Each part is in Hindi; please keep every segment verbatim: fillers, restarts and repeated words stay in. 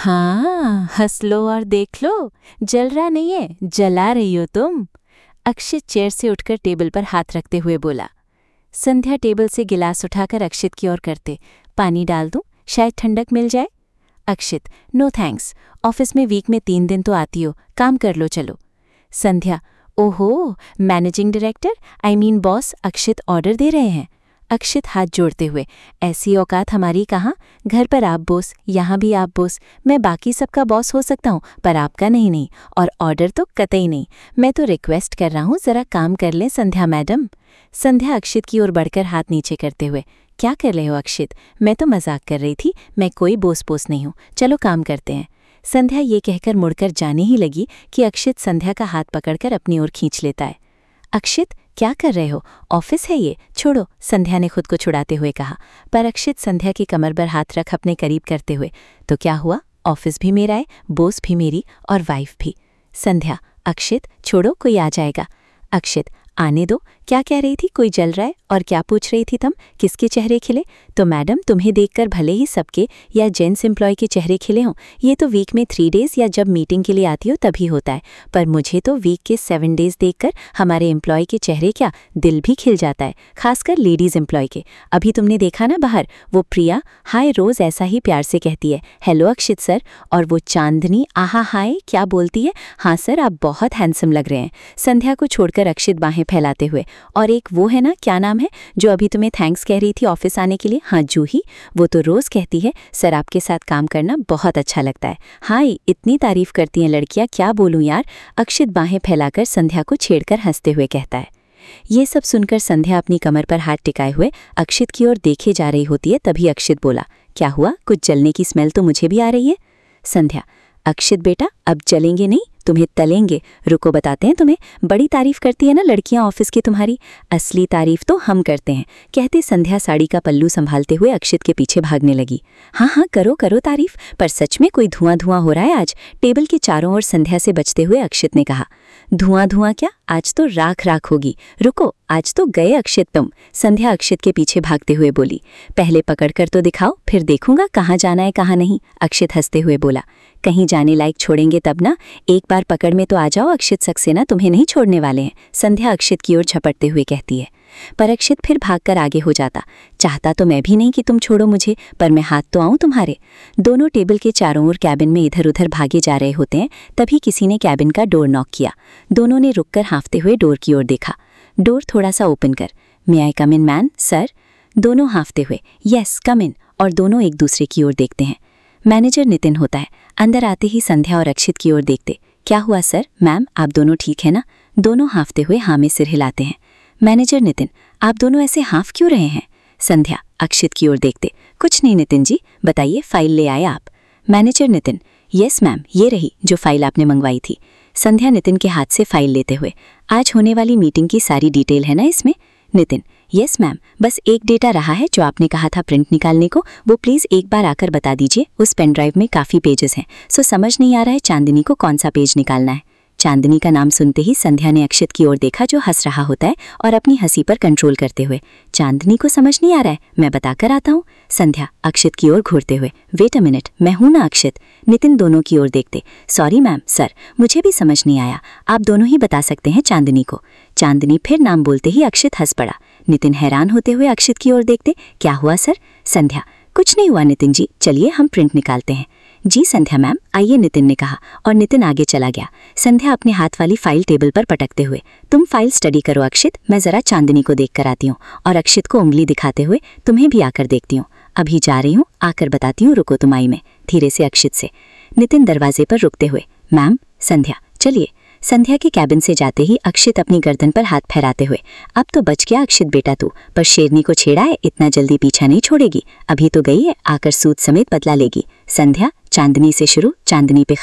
हाँ, हंस लो और देख लो, जल रहा नहीं है, जला रही हो तुम। अक्षित चेयर से उठकर टेबल पर हाथ रखते हुए बोला। संध्या टेबल से गिलास उठाकर अक्षित की ओर करते, पानी डाल दूं, शायद ठंडक मिल जाए। अक्षित, नो थैंक्स, ऑफिस में वीक में तीन दिन तो आती हो, काम कर लो चलो। संध्या, ओहो, managing director I mean boss Akshit order दे रहे हैं। अक्षित हाथ जोड़ते हुए, ऐसी औकात हमारी कहाँ, घर पर आप बोस, यहाँ भी आप बोस, मैं बाकी सबका बॉस हो सकता हूँ पर आपका नहीं नहीं, और ऑर्डर तो कतई नहीं, मैं तो रिक्वेस्ट कर रहा हूँ ज़रा काम कर लें संध्या मैडम। संध्या अक्षित की ओर बढ़कर हाथ नीचे करते हुए, क्या कर रहे हो अक्षित, मैं तो मजाक कर रही थी, मैं कोई बोस पोस नहीं हूँ, चलो काम करते हैं। संध्या ये कहकर मुड़कर जाने ही लगी कि अक्षित संध्या का हाथ पकड़कर अपनी ओर खींच लेता है। अक्षित, क्या कर रहे हो, ऑफिस है ये, छोड़ो, संध्या ने खुद को छुड़ाते हुए कहा। पर अक्षित संध्या की कमर पर हाथ रख अपने करीब करते हुए, तो क्या हुआ, ऑफिस भी मेरा है, बोस भी मेरी और वाइफ भी। संध्या, अक्षित छोड़ो, कोई आ जाएगा। अक्षित, आने दो, क्या कह रही थी, कोई जल रहा है, और क्या पूछ रही थी तुम, किसके चेहरे खिले? तो मैडम तुम्हें देखकर भले ही सबके या जेंट्स एम्प्लॉय के चेहरे खिले हों, ये तो वीक में थ्री डेज़ या जब मीटिंग के लिए आती हो तभी होता है, पर मुझे तो वीक के सेवन डेज़ देखकर हमारे एम्प्लॉय के चेहरे क्या, दिल भी खिल जाता है, खासकर लेडीज़ एम्प्लॉय के। अभी तुमने देखा ना बाहर, वो प्रिया हाय रोज़ ऐसा ही प्यार से कहती है, हेलो अक्षित सर, और वो चांदनी आहा हाय क्या बोलती है, हाँ सर आप बहुत हैंडसम लग रहे हैं। संध्या को छोड़कर अक्षित बाहें फैलाते हुए, और एक वो है ना, क्या नाम है, जो अभी तुम्हें थैंक्स कह रही थी ऑफिस आने के लिए, हाँ जूही, वो तो रोज़ कहती है सर आपके साथ काम करना बहुत अच्छा लगता है, हाय इतनी तारीफ करती हैं लड़कियां, क्या बोलूं यार। अक्षित बाहें फैलाकर संध्या को छेड़कर हंसते हुए कहता है। ये सब सुनकर संध्या अपनी कमर पर हाथ टिकाए हुए अक्षित की ओर देखे जा रही होती है, तभी अक्षित बोला, क्या हुआ, कुछ जलने की स्मेल तो मुझे भी आ रही है। संध्या, अक्षित बेटा अब जलेंगे नहीं, तुम्हें तलेंगे, रुको बताते हैं तुम्हें, बड़ी तारीफ करती है ना लड़कियां ऑफिस की तुम्हारी, असली तारीफ तो हम करते हैं। कहते संध्या साड़ी का पल्लू संभालते हुए अक्षित के पीछे भागने लगी। हाँ हाँ करो करो तारीफ, पर सच में कोई धुआं धुआं हो रहा है आज। टेबल के चारों ओर संध्या से बचते हुए अक्षित ने कहा। धुआं धुआं क्या, आज तो राख राख होगी, रुको आज तो गए अक्षित तुम। संध्या अक्षित के पीछे भागते हुए बोली, पहले पकड़कर तो दिखाओ, फिर देखूंगा कहाँ जाना है कहाँ नहीं। अक्षित हंसते हुए बोला, कहीं जाने लायक छोड़ेंगे तब ना, एक बार पकड़ में तो आ जाओ अक्षित, सक्सेना तुम्हें नहीं छोड़ने वाले हैं। संध्या अक्षित की ओर झपटते हुए कहती है, पर अक्षित फिर भागकर आगे हो जाता, चाहता तो मैं भी नहीं कि तुम छोड़ो मुझे, पर मैं हाथ तो आऊं तुम्हारे। दोनों टेबल के चारों ओर कैबिन में इधर उधर भागे जा रहे होते हैं, तभी किसी ने कैबिन का डोर नॉक किया। दोनों ने रुककर हाँफते हुए डोर की ओर देखा। डोर थोड़ा सा ओपन कर, मे आई कम इन मैन, सर। दोनों हाँफते हुए, यस कम इन, और दोनों एक दूसरे की ओर देखते हैं। मैनेजर नितिन होता है। अंदर आते ही संध्या और अक्षित की ओर देखते, क्या हुआ सर, मैम आप दोनों ठीक है ना? दोनों हाँफते हुए हाँ में सिर हिलाते हैं। मैनेजर नितिन, आप दोनों ऐसे हाँफ क्यों रहे हैं? संध्या अक्षित की ओर देखते, कुछ नहीं नितिन जी, बताइए फाइल ले आए आप? मैनेजर नितिन, यस मैम, ये रही जो फाइल आपने मंगवाई थी। संध्या नितिन के हाथ से फाइल लेते हुए, आज होने वाली मीटिंग की सारी डिटेल है ना इसमें? नितिन, यस मैम, बस एक डेटा रहा है जो आपने कहा था प्रिंट निकालने को, वो प्लीज़ एक बार आकर बता दीजिए। उस पेन ड्राइव में काफ़ी पेजेस हैं, सो समझ नहीं आ रहा है चांदनी को कौन सा पेज निकालना है। चांदनी का नाम सुनते ही संध्या ने अक्षित की ओर देखा जो हंस रहा होता है, और अपनी हंसी पर कंट्रोल करते हुए, चांदनी को समझ नहीं आ रहा है, मैं बताकर आता हूँ। संध्या अक्षित की ओर घूरते हुए, वेट अ मिनट, मैं हूँ ना अक्षित। नितिन दोनों की ओर देखते, सॉरी मैम, सर मुझे भी समझ नहीं आया, आप दोनों ही बता सकते हैं चांदनी को। चांदनी फिर नाम बोलते ही अक्षित हंस पड़ा। नितिन हैरान होते हुए अक्षित की ओर देखते, क्या हुआ सर? संध्या, कुछ नहीं हुआ नितिन जी, चलिए हम प्रिंट निकालते हैं। जी संध्या मैम, आइए, नितिन ने कहा, और नितिन आगे चला गया। संध्या अपने हाथ वाली फाइल टेबल पर पटकते हुए, तुम फाइल स्टडी करो अक्षित, मैं जरा चांदनी को देख कर आती हूँ। और अक्षित को उंगली दिखाते हुए, तुम्हें भी आकर देखती हूँ, अभी जा रही हूँ, आकर बताती हूँ, रुको तुम आई में। धीरे से अक्षित से। नितिन दरवाजे पर रुकते हुए, मैम। संध्या, चलिए। संध्या के कैबिन से जाते ही अक्षित अपनी गर्दन पर हाथ फहराते हुए, अब तो बच गया अक्षित बेटा तू, पर शेरनी को छेड़ा है, इतना जल्दी पीछा नहीं छोड़ेगी, अभी तो गई है, आकर सूद समेत बदला लेगी। संध्या, चांदनी से शुरू, चांदनी पे खत्म।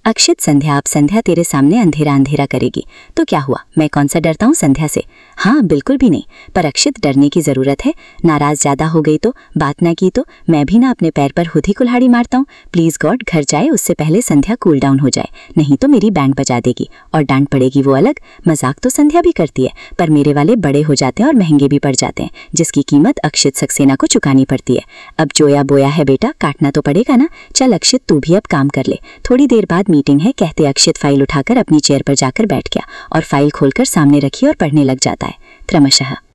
अक्षित, संध्या अब संध्या तेरे सामने अंधेरा अंधेरा करेगी तो क्या हुआ? मैं कौन सा डरता हूँ संध्या से? हाँ बिल्कुल भी नहीं। पर अक्षित, डरने की जरूरत है? नाराज ज्यादा हो गई तो, बात ना की तो मैं भी ना अपने पैर पर खुद ही कुल्हाड़ी मारता हूँ। प्लीज गॉड, घर जाए उससे पहले संध्या कूल डाउन हो जाए, नहीं तो मेरी बैंड बजा देगी और डांट पड़ेगी वो अलग। मजाक तो संध्या भी करती है, पर मेरे वाले बड़े हो जाते हैं और महंगे भी पड़ जाते हैं, जिसकी कीमत अक्षित सक्सेना को चुकानी पड़ती है। अब जोया बोया है बेटा, काटना तो पड़ेगा ना। चल अक्षित, तू भी अब काम कर ले, थोड़ी देर बाद मीटिंग है, कहते अक्षित फाइल उठाकर अपनी चेयर पर जाकर बैठ गया और फाइल खोलकर सामने रखी और पढ़ने लग जाता है क्रमशः।